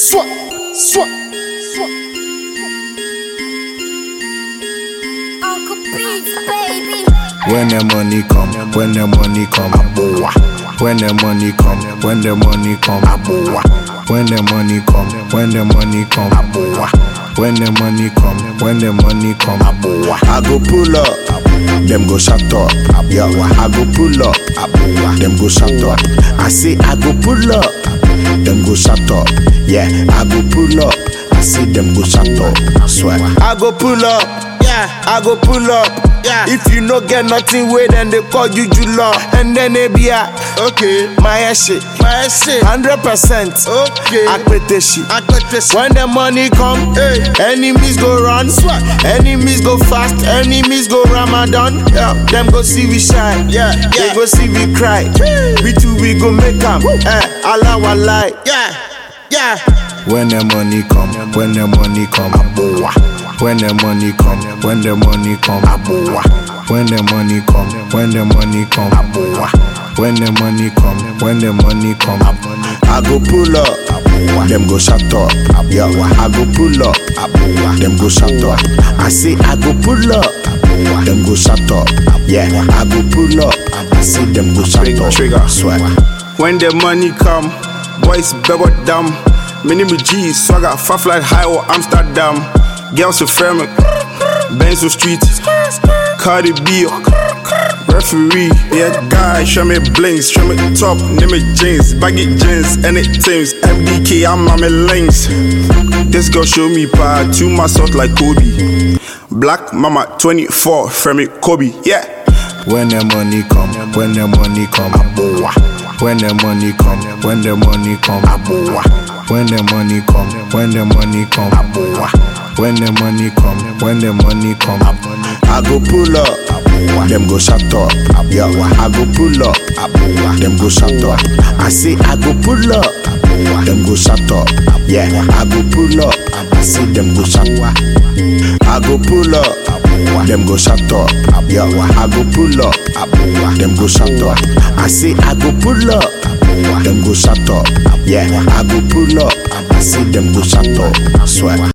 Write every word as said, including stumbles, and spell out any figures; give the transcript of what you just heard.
Swat, swat, swat. Uncle Beats, baby. When the money come, when the money come, aboa. When the money come, when the money come, aboa. When the money come, when the money come, aboa. When the money come, when the money come, aboa. I go pull up, them go shut up. Yeah, I go pull up, aboa. Them go shut up. I say I go pull up, them go shut up. Yeah, I go pull up. I see them go shut up. Swear. I go pull up. Yeah, I go pull up. Yeah. If you no get nothing way, then they call you Jula. And then they be a okay, my shit, my shit, hundred percent. Okay, I quit this shit. I quit this. When the money come, hey, enemies go run, swat. Enemies go fast, enemies go Ramadan. Yeah, them go see we shine. Yeah, yeah. They go see we cry. We too we go make 'em. Eh, Allah walai. Yeah, yeah. When the money come, when the money come, aboa. When the money come, when the money come, aboa. When the money come, when the money come, aboa. When the money come, when the money come, I go pull up, them go shut up. Yeah, I go pull up, them go shut up. I say I go pull up, them go shut up. Yeah, I go pull up, I see them go shut up. Trigger, sweat. When the money come, boys bego dumb. Mini me G, swagger, far flight high or Amsterdam. Girls with frame, Benzo Street, Cardi B, referee. Yeah, guy, show me blinks, show me top, name me jeans, baggy jeans, any teams. M D K, I'm on my links. This girl show me power, too much salt like Kobe. Black Mama twenty-four, frame me Kobe. Yeah. When the money come, when the money come, aboa. When the money come, when the money come, aboa. When the money come, when the money come, aboa. When the money come, when the money come, I go pull up, them go shut up. Yeah, I go pull up, them go shut up. I say I go pull up, them go shut up. Yeah, I go pull up, I see them go shut up. I go pull up, them go shut up. Yeah, I go pull up, them go shut up. I say I go pull up, them go shut up. Yeah, I go pull up, I see them go shut up. Swear.